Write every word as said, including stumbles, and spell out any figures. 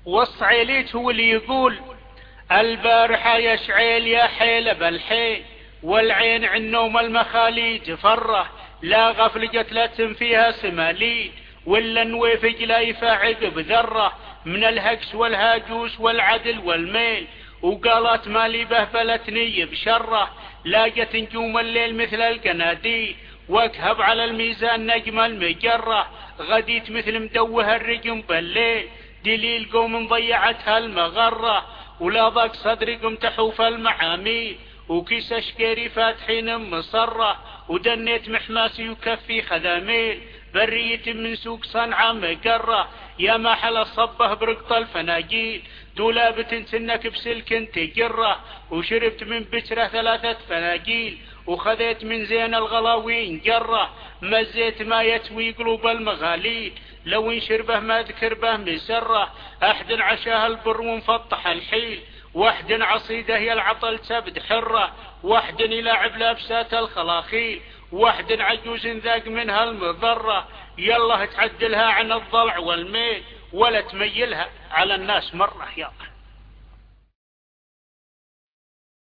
والصعيليت هو اللي يقول البارحة يا شعيل يا حيل بالحيل، والعين عنوم المخاليج فره، لا غفلجت لا فيها سماليل، ولا نويفج لا يفاعق بذرة، من الهكس والهاجوس والعدل والميل، وقالت مالي بهفلتني بشره، لاقت نجوم الليل مثل القناديل، واكهب على الميزان نجم المجرة، غديت مثل مدوه الرجم بالليل، دليل قوم ضيعتها المغرة، ولا ضاق صدركم تحوف المعاميل، وكيس شكيري فاتحين مصرة، ودنيت محماسي وكفي خداميل، برية من سوق صنعاء مقرة، يا ما حل الصبه برقط الفناجيل، دولابة سنك بسلك تجره، وشربت من بشرة ثلاثة فناجيل، وخذيت من زين الغلاوين جره، مزيت ما يتوي قلوب المغاليل، لو انشربه ما ذكر به مسره، احد عشاه البر ومفطح الحيل، واحد عصيده يلعطل تبد حره، واحد يلعب لابسات الخلاخيل، واحد عجوز ذاق منها المضره، يلا تعدلها عن الضلع والميل، ولا تميلها على الناس مره يلا.